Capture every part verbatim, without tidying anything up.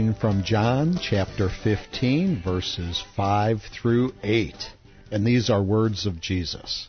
reading from John chapter fifteen, verses five through eight. And these are words of Jesus.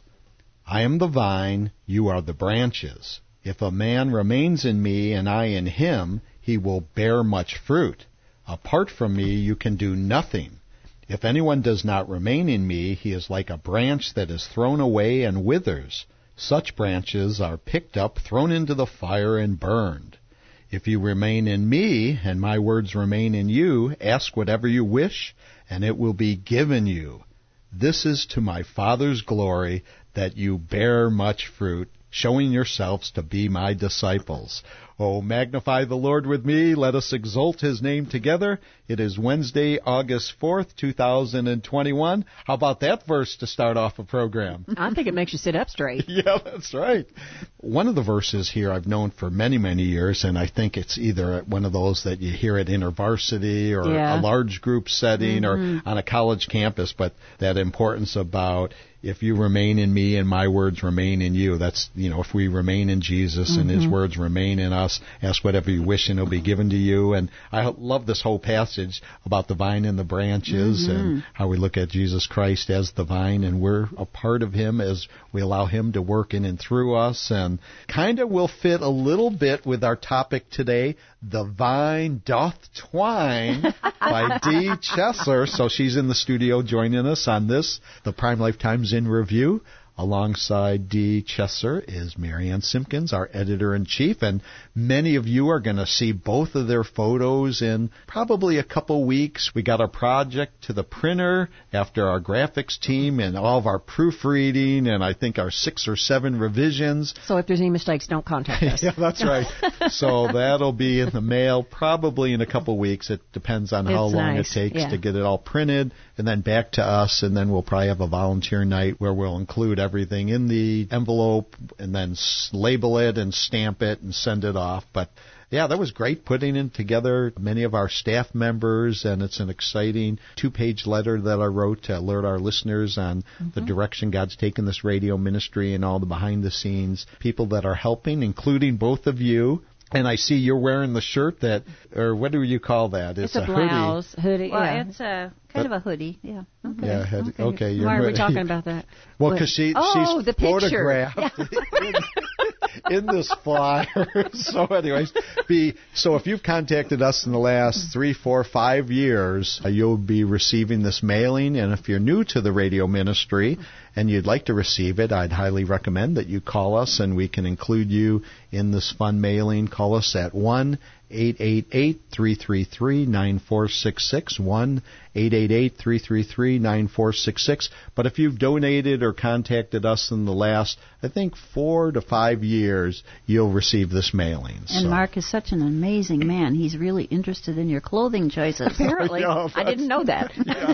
I am the vine, you are the branches. If a man remains in me and I in him, he will bear much fruit. Apart from me, you can do nothing. If anyone does not remain in me, he is like a branch that is thrown away and withers. Such branches are picked up, thrown into the fire, and burned. If you remain in me, and my words remain in you, ask whatever you wish, and it will be given you. This is to my Father's glory, that you bear much fruit, showing yourselves to be my disciples. Oh, magnify the Lord with me. Let us exalt his name together. It is Wednesday, August fourth, two thousand twenty-one. How about that verse to start off a program? I think it makes you sit up straight. Yeah, that's right. One of the verses here I've known for many, many years, and I think it's either one of those that you hear at InterVarsity or yeah. a large group setting mm-hmm. or on a college campus, but that importance about if you remain in me and my words remain in you. That's, you know, if we remain in Jesus mm-hmm. and his words remain in us, ask whatever you wish and it'll be given to you. And I love this whole passage about the vine and the branches mm-hmm. and how we look at Jesus Christ as the vine and we're a part of him as we allow him to work in and through us. And kind of will fit a little bit with our topic today, The Vine Doth Twine by Dee Chesser. So she's in the studio joining us on this, the Prime Life Times in Review. Alongside Dee Chesser is Marianne Simpkins, our editor-in-chief, and many of you are going to see both of their photos in probably a couple weeks. We got our project to the printer after our graphics team and all of our proofreading and I think our six or seven revisions. So if there's any mistakes, don't contact us. Yeah, that's right. So that'll be in the mail probably in a couple weeks. It depends on how it's long nice. it takes yeah. to get it all printed and then back to us, and then we'll probably have a volunteer night where we'll include everything in the envelope and then label it and stamp it and send it off. But yeah, that was great putting it together. Many of our staff members, and it's an exciting two-page letter that I wrote to alert our listeners on mm-hmm. the direction God's taken this radio ministry and all the behind-the-scenes people that are helping, including both of you. And I see you're wearing the shirt that, or what do you call that? It's, it's a, a blouse, hoodie. hoodie. Well, yeah. It's a kind of a hoodie. Yeah. Okay. Yeah. Head, okay. okay Why are we talking about that? Well, because she oh, she's the photographed yeah. in, in this flyer. So, anyways, be so if you've contacted us in the last three, four, five years, uh, you'll be receiving this mailing. And if you're new to the radio ministry and you'd like to receive it, I'd highly recommend that you call us and we can include you in this fun mailing. Call us at one eight eight eight, three three three, nine four six six, one eight eight eight, three three three, nine four six six. But if you've donated or contacted us in the last, I think, four to five years, you'll receive this mailing. And so. Mark is such an amazing man. He's really interested in your clothing choices. Apparently. Yeah, I didn't know that. Yeah.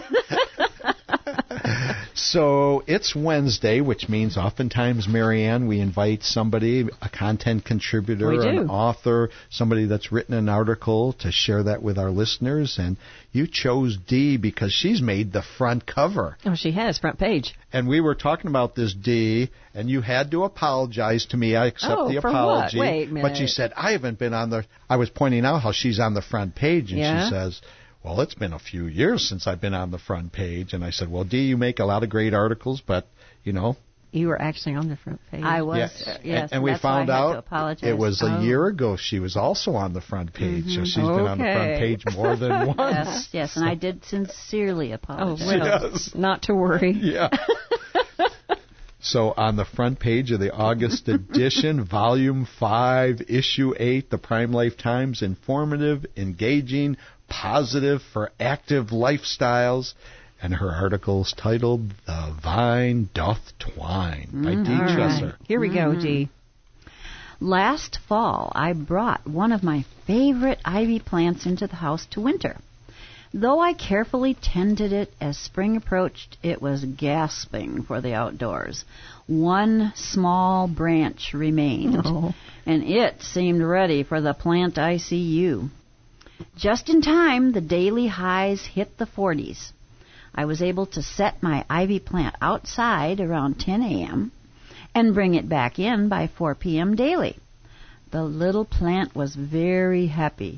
So it's Wednesday, which means oftentimes, Marianne, we invite somebody, a content contributor, We do. an author, somebody that's written an article to share that with our listeners. And you chose Dee because she's made the front cover. Oh, she has, front page. And we were talking about this, Dee, and you had to apologize to me. I accept oh, the for apology. What? Wait a minute. But you said, I haven't been on the... I was pointing out how she's on the front page, and yeah? she says... Well, it's been a few years since I've been on the front page. And I said, well, Dee, you make a lot of great articles, but, you know. You were actually on the front page. I was, yes. uh, yes. And, and we that's found why I had out to apologize. it was a oh. year ago she was also on the front page. Mm-hmm. So she's okay. been on the front page more than once. Yes, yes, and I did sincerely apologize. Oh, well, yes. not to worry. Yeah. So on the front page of the August edition, Volume five, Issue eight, the Prime Life Times, informative, engaging, positive for active lifestyles. And her article is titled, The Vine Doth Twine, by Mm, Dee all Chesser. right. Here we go, Dee. Last fall, I brought one of my favorite ivy plants into the house to winter. Though I carefully tended it as spring approached, it was gasping for the outdoors. One small branch remained, Oh. and it seemed ready for the plant I C U. Just in time, the daily highs hit the forties. I was able to set my ivy plant outside around ten a.m. and bring it back in by four p.m. daily. The little plant was very happy.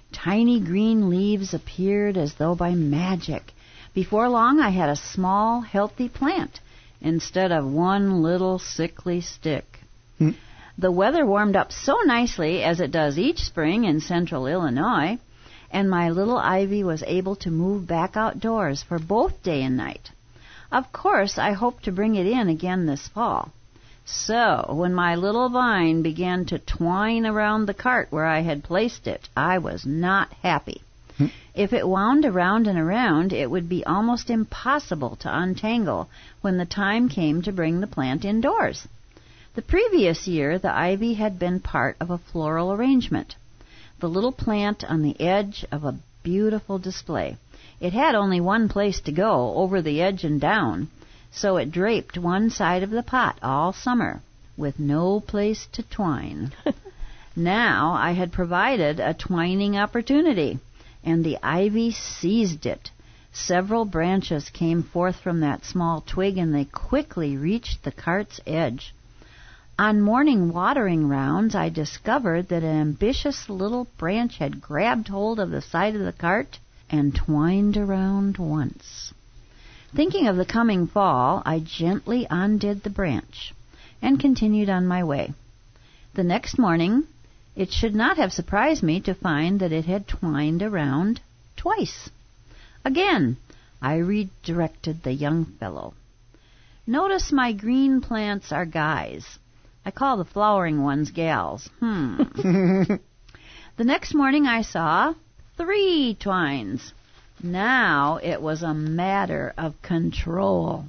Tiny green leaves appeared as though by magic. Before long, I had a small, healthy plant instead of one little sickly stick. Hmm. The weather warmed up so nicely, as it does each spring in central Illinois, and my little ivy was able to move back outdoors for both day and night. Of course, I hope to bring it in again this fall. So, when my little vine began to twine around the cart where I had placed it, I was not happy. Hmm. If it wound around and around, it would be almost impossible to untangle when the time came to bring the plant indoors. The previous year, the ivy had been part of a floral arrangement, the little plant on the edge of a beautiful display. It had only one place to go, over the edge and down, so it draped one side of the pot all summer, with no place to twine. Now I had provided a twining opportunity, and the ivy seized it. Several branches came forth from that small twig, and they quickly reached the cart's edge. On morning watering rounds, I discovered that an ambitious little branch had grabbed hold of the side of the cart and twined around once. Thinking of the coming fall, I gently undid the branch and continued on my way. The next morning, it should not have surprised me to find that it had twined around twice. Again, I redirected the young fellow. Notice my green plants are guys. I call the flowering ones gals. Hmm. The next morning I saw three twines. Now it was a matter of control.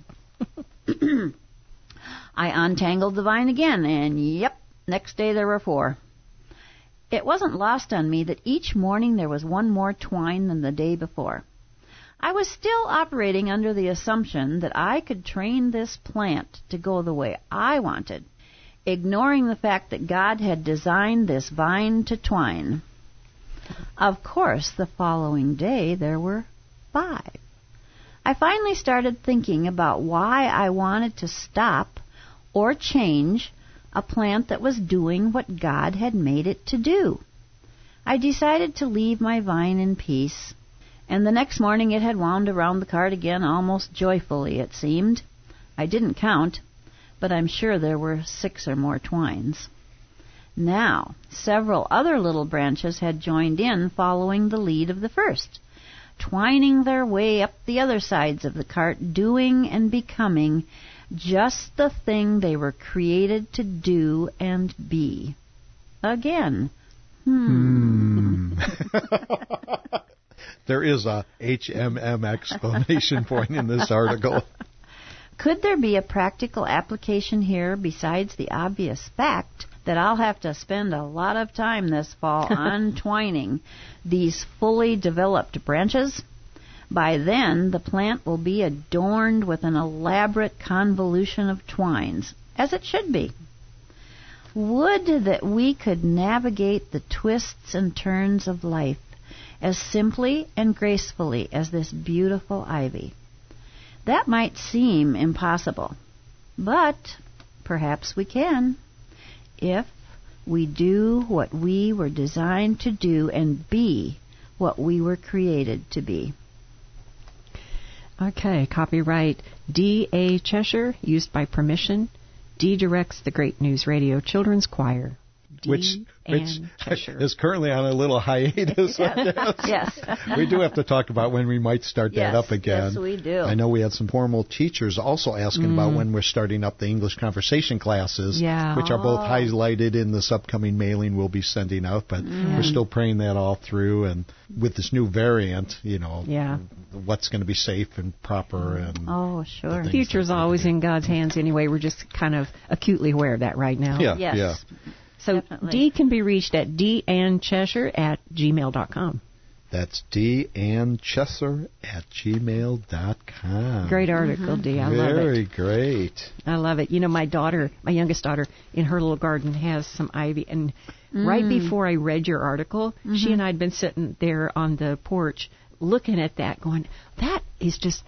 I untangled the vine again, and yep, next day there were four. It wasn't lost on me that each morning there was one more twine than the day before. I was still operating under the assumption that I could train this plant to go the way I wanted, ignoring the fact that God had designed this vine to twine. Of course, the following day there were five. I finally started thinking about why I wanted to stop or change a plant that was doing what God had made it to do. I decided to leave my vine in peace, and the next morning it had wound around the cart again almost joyfully, it seemed. I didn't count, but I'm sure there were six or more twines. Now, several other little branches had joined in, following the lead of the first, twining their way up the other sides of the cart, doing and becoming just the thing they were created to do and be. Again. Hmm. hmm. There is a H M M exclamation point in this article. Could there be a practical application here besides the obvious fact that I'll have to spend a lot of time this fall untwining these fully developed branches? By then, the plant will be adorned with an elaborate convolution of twines, as it should be. Would that we could navigate the twists and turns of life as simply and gracefully as this beautiful ivy. That might seem impossible, but perhaps we can, if we do what we were designed to do and be what we were created to be. Okay, copyright D A. Cheshire, used by permission. D directs the Great News Radio Children's Choir. D. Which, which is currently on a little hiatus. Yes. yes. We do have to talk about when we might start yes. that up again. Yes, we do. I know we had some formal teachers also asking mm. about when we're starting up the English conversation classes, yeah. which are both highlighted in this upcoming mailing we'll be sending out, but mm. we're still praying that all through. And with this new variant, you know, yeah. what's going to be safe and proper. And oh, sure. The future's always in God's hands anyway. We're just kind of acutely aware of that right now. Yeah, yes. yeah. So Definitely. D can be reached at d ann cheshire at gmail dot com. That's d ann cheshire at gmail dot com. Great article, mm-hmm. D. I Very love it. Very great. I love it. You know, my daughter, my youngest daughter, in her little garden has some ivy. And mm. right before I read your article, mm-hmm. she and I had been sitting there on the porch looking at that going, that is just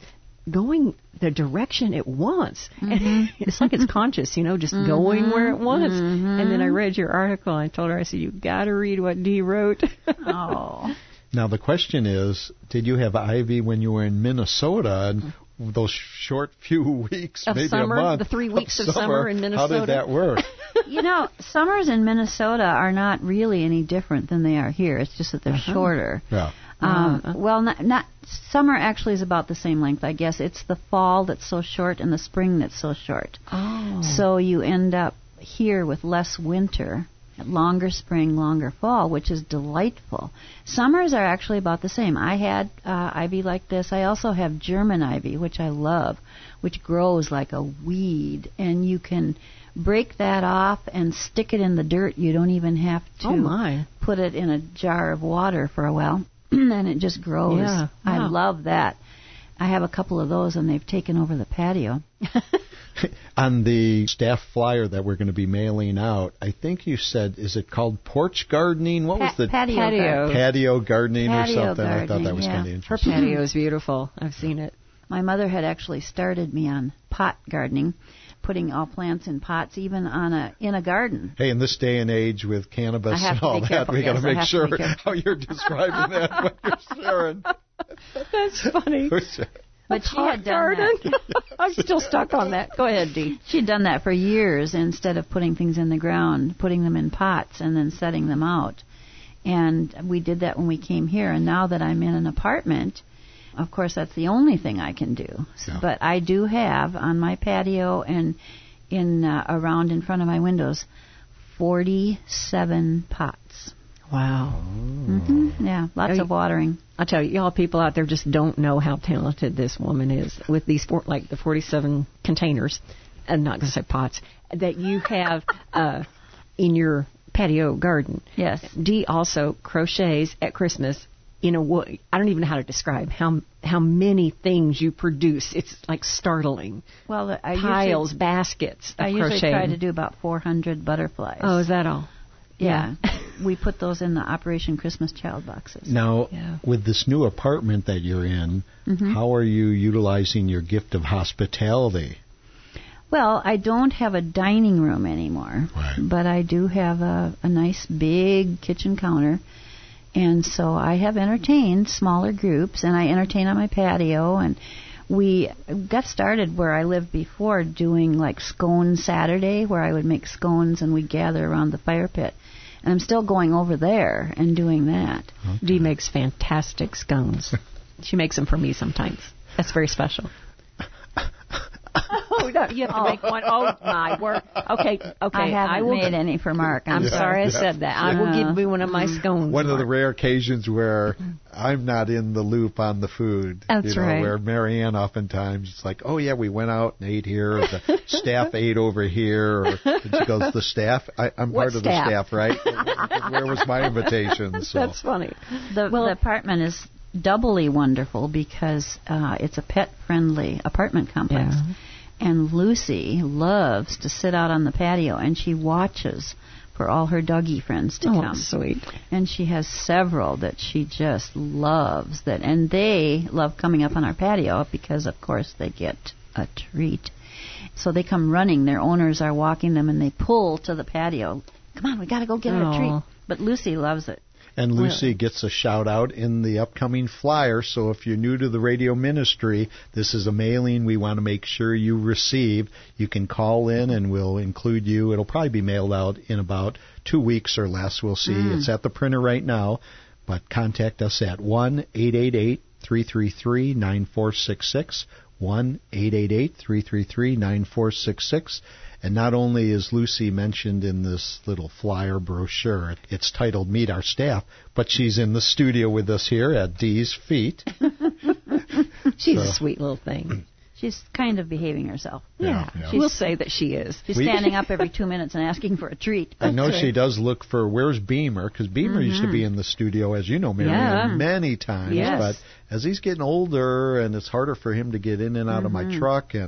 going the direction it wants. Mm-hmm. It's like it's conscious, you know, just mm-hmm. going where it wants. Mm-hmm. And then I read your article, and I told her, I said, you got to read what Dee wrote. Oh. Now, the question is, did you have ivy when you were in Minnesota? And those short few weeks, of maybe summer, a month. The three weeks of, of summer, summer in Minnesota. How did that work? You know, summers in Minnesota are not really any different than they are here. It's just that they're uh-huh. shorter. Yeah. Um, uh-huh. Well, not, not summer actually is about the same length, I guess. It's the fall that's so short and the spring that's so short. Oh. So you end up here with less winter, longer spring, longer fall, which is delightful. Summers are actually about the same. I had uh, ivy like this. I also have German ivy, which I love, which grows like a weed, and you can break that off and stick it in the dirt. You don't even have to oh my. put it in a jar of water for a while, and it just grows. Yeah. I Wow. love that. I have a couple of those, and they've taken over the patio. On the staff flyer that we're going to be mailing out, I think you said, is it called porch gardening? What Pa- was the patio? Patio. garden. patio gardening Patio or something? I thought that gardening, was yeah. kind of Her interesting. patio is beautiful. I've seen it. My mother had actually started me on pot gardening, putting all plants in pots, even on a in a garden. Hey, in this day and age with cannabis I have and to all be that, careful. we got Yes, to I make have to sure be careful. how you're describing that, what you're sharing. That's funny. But she Pot had done garden. that. I'm still stuck on that. Go ahead, Dee. She'd done that for years instead of putting things in the ground, putting them in pots and then setting them out. And we did that when we came here. And now that I'm in an apartment, of course, that's the only thing I can do. Yeah. But I do have on my patio and in uh, around in front of my windows forty-seven pots. Wow. Mm-hmm. Yeah, lots of watering. I'll tell you, y'all people out there just don't know how talented this woman is with these, four, like the forty-seven containers, I'm not going to say pots, that you have uh, in your patio garden. Yes. Dee also crochets at Christmas in a way, I don't even know how to describe how how many things you produce. It's like startling. Well, I Piles, usually, baskets of I usually crocheting. try to do about four hundred butterflies. Oh, is that all? Yeah. We put those in the Operation Christmas Child boxes. Now, Yeah. with this new apartment that you're in, Mm-hmm. how are you utilizing your gift of hospitality? Well, I don't have a dining room anymore, Right. but I do have a, a nice big kitchen counter. And so I have entertained smaller groups, and I entertain on my patio. And we got started where I lived before doing like Scone Saturday, where I would make scones and we'd gather around the fire pit. And I'm still going over there and doing that. Okay. Dee makes fantastic scones. She makes them for me sometimes. That's very special. Oh, no, you have to make one. Oh, my word. Okay, okay. I haven't I will, made any for Mark. I'm I'm Yeah, sorry I yeah. said that. I will give you one of my scones. One of the Mark. rare occasions where I'm not in the loop on the food. That's you know, right. Where Marianne oftentimes it's like, oh yeah, we went out and ate here, or the staff ate over here, or and she goes, the staff. I, I'm What part of staff? the staff, right? Where was my invitation? So. That's funny. The, Well- the apartment is doubly wonderful because uh, it's a pet-friendly apartment complex. Yeah. And Lucy loves to sit out on the patio, and she watches for all her doggy friends to Oh, come. sweet. And she has several that she just loves. That, and they love coming up on our patio because, of course, they get a treat. So they come running. Their owners are walking them, and they pull to the patio. Come on, we got to go get Aw. a treat. But Lucy loves it. And Lucy gets a shout out in the upcoming flyer. So if you're new to the radio ministry, this is a mailing we want to make sure you receive. You can call in and we'll include you. It'll probably be mailed out in about two weeks or less. We'll see. Mm. It's at the printer right now. But contact us at one eight eight eight, three three three, nine four six six. one eight eight eight, three three three, nine four six six. And not only is Lucy mentioned in this little flyer brochure, it's titled Meet Our Staff, but she's in the studio with us here at Dee's feet. She's So- a sweet little thing. She's kind of behaving herself. Yeah, yeah. we'll say that she is. She's We- standing up every two minutes and asking for a treat. I know Okay. she does look for, where's Beamer? Because Beamer used to be in the studio, as you know, Marion, Yeah. many times. Yes. But as he's getting older and it's harder for him to get in and out of my truck, and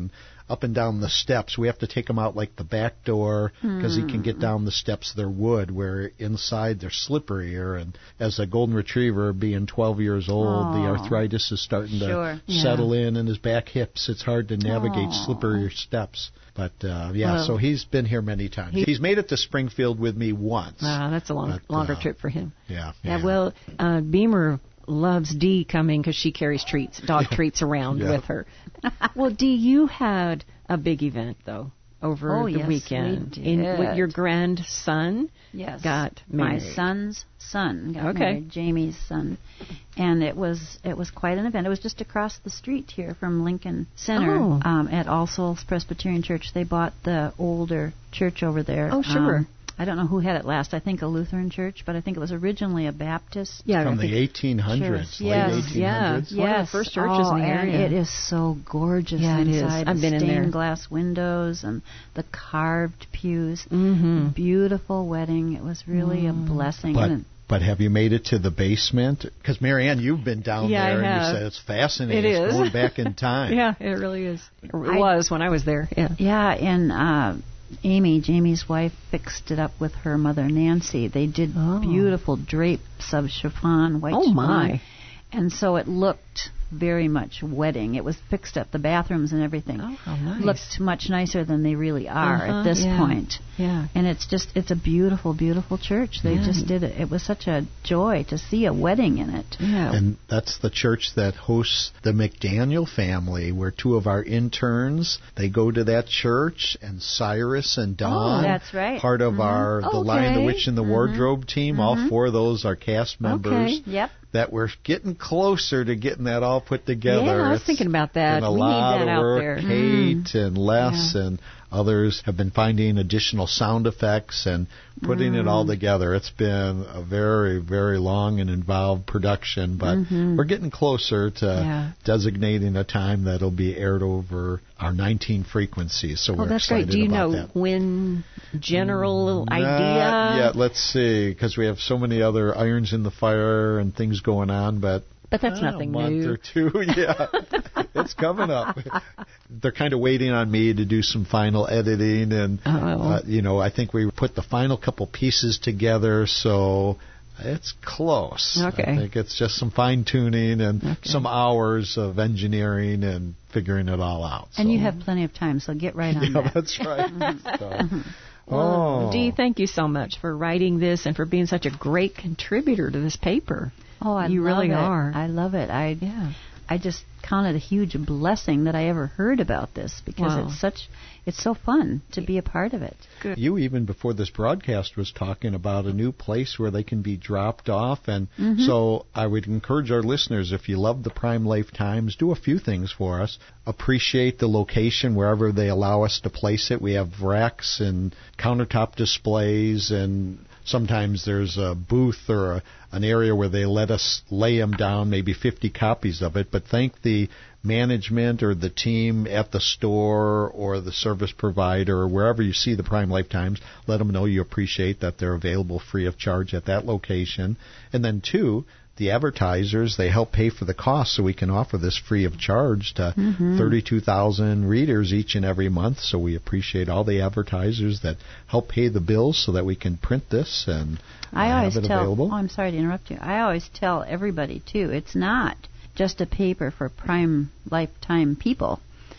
up and down the steps. We have to take him out like the back door because Hmm. he can get down the steps. They're wood, where inside they're slipperier. And as a golden retriever, being twelve years old, the Aw. arthritis is starting Sure. to Yeah. settle in in his back hips. It's hard to navigate Aw. slipperier steps. But, uh, yeah, Well, so he's been here many times. he- he's made it to Springfield with me once. Wow, that's a long, But, longer uh, trip for him. Yeah, Yeah, yeah. well, uh, Beamer loves Dee coming because she carries treats, dog treats around Yeah. with her. Well, Dee, you had a big event, though, over Oh, the yes, weekend. we In, did. with your grandson Yes. got My married. son's son got Okay. married, Jamie's son. And it was it was quite an event. It was just across the street here from Lincoln Center Oh. um, at All Souls Presbyterian Church. They bought the older church over there. Oh, sure. Um, I don't know who had it last. I think a Lutheran church, but I think it was originally a Baptist. Yeah, From I think- the eighteen hundreds, Sure. late Yes. eighteen Yeah. hundreds. One of the first churches oh, in the and area. it is so gorgeous Yeah, it is. inside. I've the been in stained there. glass windows and the carved pews. Mhm. Beautiful wedding. It was really a blessing. But And but have you made it to the basement? Because Marianne, you've been down Yeah, I there, and have. you said it's fascinating. It It's is. going back in time. Yeah, it really is. It I- was when I was there. Yeah. Yeah, and uh, Amy, Jamie's wife, fixed it up with her mother Nancy. They did Oh. beautiful drapes of chiffon, white Oh, chiffon. my. And so it looked very much wedding. It was fixed up, the bathrooms and everything. Oh, how nice. Looked much nicer than they really are Uh-huh, at this yeah. point. Yeah. And it's just, it's a beautiful, beautiful church. They Yeah. just did it. It was such a joy to see a wedding in it. Yeah. And that's the church that hosts the McDaniel family, where two of our interns, they go to that church, and Cyrus and Dawn, that's right. part of our The Lion, the Okay. Witch, and the Wardrobe team, all four of those are cast members. Okay. Yep. That we're getting closer to getting that all put together. Yeah, I was It's thinking about that. been a We need lot that of out work. there. Kate and Les and others have been finding additional sound effects and putting it all together. It's been a very, very long and involved production, but we're getting closer to Yeah. designating a time that'll be aired over our nineteen frequencies. So Oh, we're that's excited great. Do you about know that. when? General idea? Not yet. Let's see, because we have so many other irons in the fire and things going on, but But that's uh, nothing a month new. or two, yeah. It's coming up. They're kind of waiting on me to do some final editing, and Oh. uh, you know, I think we put the final couple pieces together, so it's close. Okay. I think it's just some fine tuning and Okay. some hours of engineering and figuring it all out. And so. you have plenty of time, so get right on yeah, that. that's right. So, Well, oh. Dee, thank you so much for writing this and for being such a great contributor to this paper. Oh, I You love really it. are. I love it. I Yeah. I just count it a huge blessing that I ever heard about this because Wow. it's such it's so fun to be a part of it. Good. You, even before this broadcast, was talking about a new place where they can be dropped off. And so I would encourage our listeners, if you love the Prime Life Times, do a few things for us. Appreciate the location wherever they allow us to place it. We have racks and countertop displays, and sometimes there's a booth or a, an area where they let us lay them down, maybe fifty copies of it. But thank the management or the team at the store or the service provider or wherever you see the Prime Life Times. Let them know you appreciate that they're available free of charge at that location. And then, two, the advertisers, they help pay for the cost so we can offer this free of charge to thirty-two thousand readers each and every month. So we appreciate all the advertisers that help pay the bills so that we can print this and uh, I always have it tell available. Oh, I'm sorry to interrupt you. I always tell everybody too, it's not just a paper for Prime Lifetime people.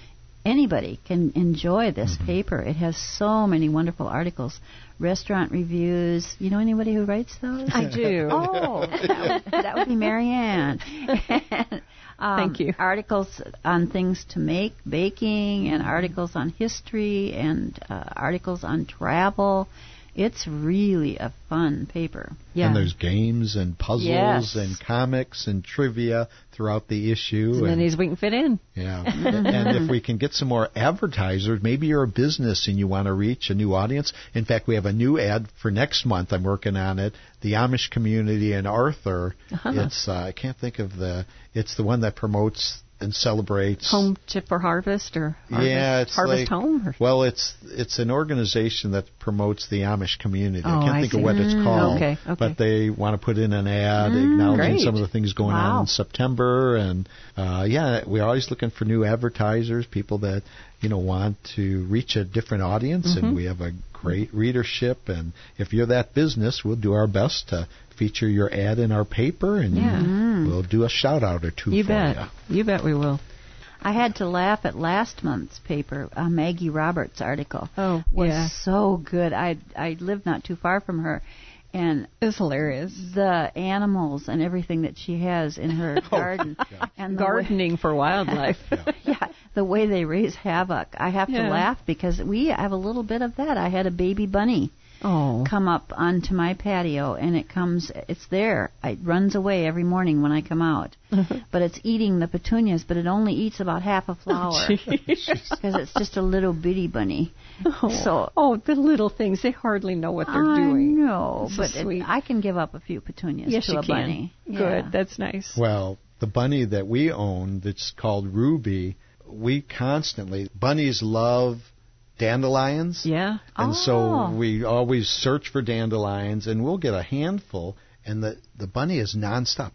Anybody can enjoy this Mm-hmm. paper. It has so many wonderful articles, restaurant reviews. You know anybody who writes those? I do. Oh, that would, that would be Marianne. um, Thank you. Articles on things to make, baking, and articles on history, and uh, articles on travel. It's really a fun paper. Yeah. And there's games and puzzles Yes. and comics and trivia throughout the issue. As many as we can fit in. Yeah. And if we can get some more advertisers, maybe you're a business and you want to reach a new audience. In fact, we have a new ad for next month. I'm working on it. The Amish community in Arthur. Uh-huh. It's, uh, I can't think of the, it's the one that promotes and celebrates. Home Tip for Harvest or Harvest, Yeah, it's Harvest like, Home? Or? Well, it's it's an organization that promotes the Amish community. Oh, I can't I think see. of what it's Mm, called, okay, okay. but they want to put in an ad acknowledging great. some of the things going Wow. on in September. And uh, yeah, we're always looking for new advertisers, people that you know, want to reach a different audience, Mm-hmm. and we have a great readership. And if you're that business, we'll do our best to feature your ad in our paper, and Yeah. Mm. we'll do a shout out or two You for bet. you. You bet we will. I had to laugh at last month's paper, uh, Maggie Roberts' article. Oh, was yeah. so good. I I live not too far from her, and It's hilarious. the animals and everything that she has in her garden, and the way- Gardening for wildlife. yeah, the way they raise havoc. I have Yeah. to laugh because we have a little bit of that. I had a baby bunny Oh. come up onto my patio, and it comes, it's there. It runs away every morning when I come out. But it's eating the petunias, but it only eats about half a flower because it's just a little bitty bunny. Oh. So oh, the little things. They hardly know what they're I doing. know, So but it, sweet. I can give up a few petunias Yes, to you a can. bunny. Good. Yeah. That's nice. Well, the bunny that we own, that's called Ruby, we constantly, bunnies love dandelions. Yeah. And Oh. so we always search for dandelions, and we'll get a handful, and the, the bunny is nonstop.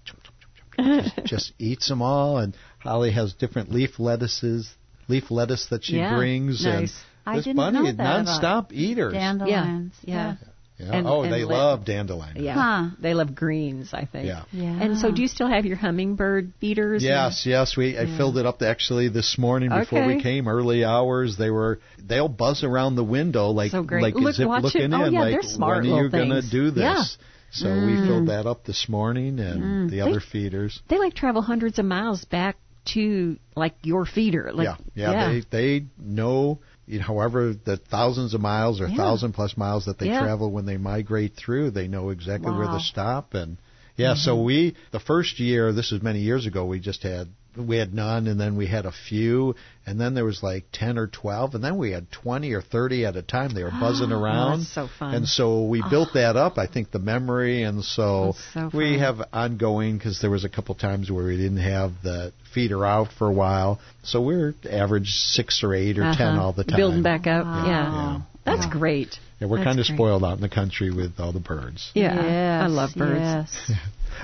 Just, just eats them all, and Holly has different leaf lettuces, leaf lettuce that she Yeah, brings. nice. I And this didn't bunny know is that nonstop about eaters. Dandelions. Yeah. Yeah. And- oh, and they let- love dandelion. Yeah. Huh. They love greens, I think. Yeah. Yeah. And so do you still have your hummingbird feeders? Yes, yes. We I Yeah. filled it up actually this morning before Okay. we came. Early hours, they were they'll buzz around the window like So great. like Look, as if watch looking it. Oh, in yeah, like they're smart when are you little gonna things. do this? Yeah. So we filled that up this morning, and the other feeders. They like travel hundreds of miles back to like your feeder. Like, yeah, yeah, They they know. You know, however, the thousands of miles or Yeah. thousand plus miles that they Yeah. travel when they migrate through, they know exactly where Wow. to stop. And yeah, so we the first year, this is many years ago, we just had we had none, and then we had a few, and then there was like ten or twelve, and then we had twenty or thirty at a time. They were buzzing around. that's so fun. And so we built that up. I think the memory, and so, That's so we fun. have ongoing because there was a couple times where we didn't have the feeder out for a while, so we're average six or eight or Uh-huh. ten all the time. Building back up. Wow. Yeah. Yeah. That's Yeah. great. Yeah, we're That's kind of great. spoiled out in the country with all the birds. Yeah. Yes, I love birds. Yes.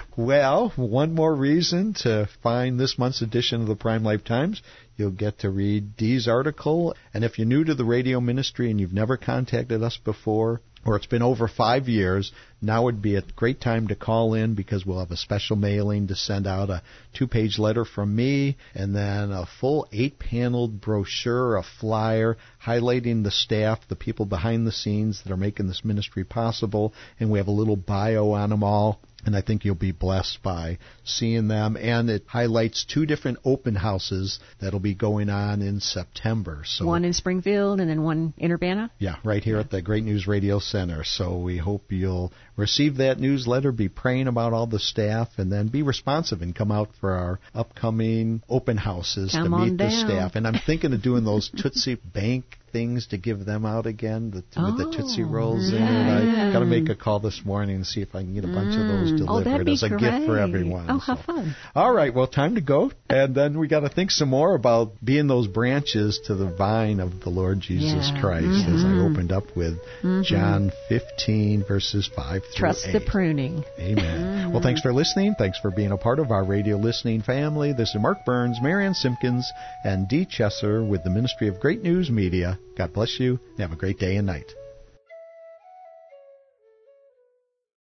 Well, one more reason to find this month's edition of the Prime Life Times. You'll get to read Dee's article. And if you're new to the radio ministry and you've never contacted us before, or it's been over five years, now would be a great time to call in because we'll have a special mailing to send out a two-page letter from me and then a full eight-paneled brochure, a flyer highlighting the staff, the people behind the scenes that are making this ministry possible, and we have a little bio on them all. And I think you'll be blessed by seeing them. And it highlights two different open houses that'll be going on in September. So One in Springfield and then one in Urbana. yeah, right here at the Great News Radio Center. So we hope you'll receive that newsletter, be praying about all the staff, and then be responsive and come out for our upcoming open houses Come to on meet the down. staff. And I'm thinking of doing those Tootsie Bank things to give them out again the, with the Oh, Tootsie Rolls in yeah. it. I got to make a call this morning and see if I can get a bunch of those delivered Oh, that'd be as a great. gift for everyone. Oh, how So- fun. All right, well, time to go. And then we got to think some more about being those branches to the vine of the Lord Jesus Yeah. Christ, as I opened up with John fifteen, verses five through Trust eight. the pruning. Amen. Well, thanks for listening. Thanks for being a part of our radio listening family. This is Mark Burns, Marianne Simpkins, and Dee Chesser with the Ministry of Great News Media. God bless you, and have a great day and night.